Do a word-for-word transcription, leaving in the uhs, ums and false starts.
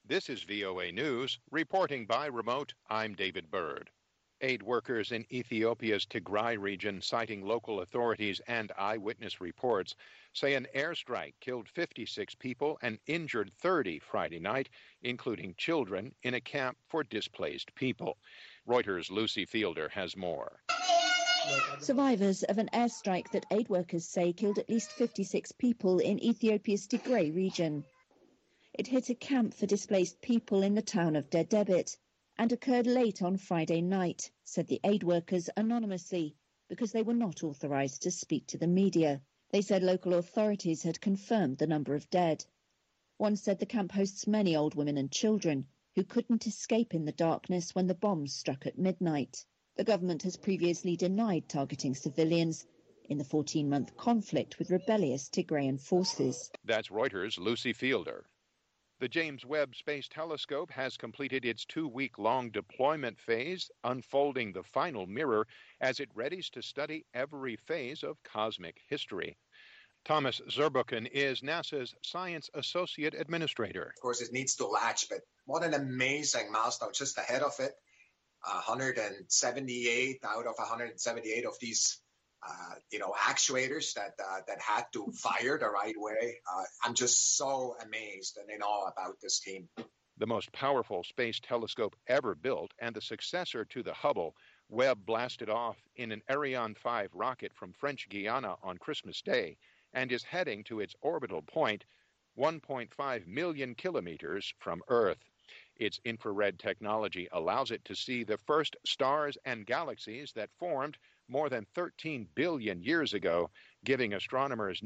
This is V O A News, reporting by remote, I'm David Byrd. Aid workers in Ethiopia's Tigray region, citing local authorities and eyewitness reports, say an airstrike killed fifty-six people and injured thirty Friday night, including children, in a camp for displaced people. Reuters' Lucy Fielder has more. Survivors of an airstrike that aid workers say killed at least fifty-six people in Ethiopia's Tigray region. It hit a camp for displaced people in the town of Dedebit and occurred late on Friday night, said the aid workers anonymously, because they were not authorized to speak to the media. They said local authorities had confirmed the number of dead. One said the camp hosts many old women and children who couldn't escape in the darkness when the bombs struck at midnight. The government has previously denied targeting civilians in the fourteen-month conflict with rebellious Tigrayan forces. That's Reuters' Lucy Fielder. The James Webb Space Telescope has completed its two-week-long deployment phase, unfolding the final mirror as it readies to study every phase of cosmic history. Thomas Zurbuchen is NASA's Science Associate Administrator. Of course, it needs to latch, but what an amazing milestone just ahead of it. one hundred seventy-eight out of one hundred seventy-eight of these Uh, you know, actuators that uh, that had to fire the right way. Uh, I'm just so amazed and in awe about this team. The most powerful space telescope ever built and the successor to the Hubble, Webb blasted off in an Ariane five rocket from French Guiana on Christmas Day and is heading to its orbital point one point five million kilometers from Earth. Its infrared technology allows it to see the first stars and galaxies that formed more than thirteen billion years ago, giving astronomers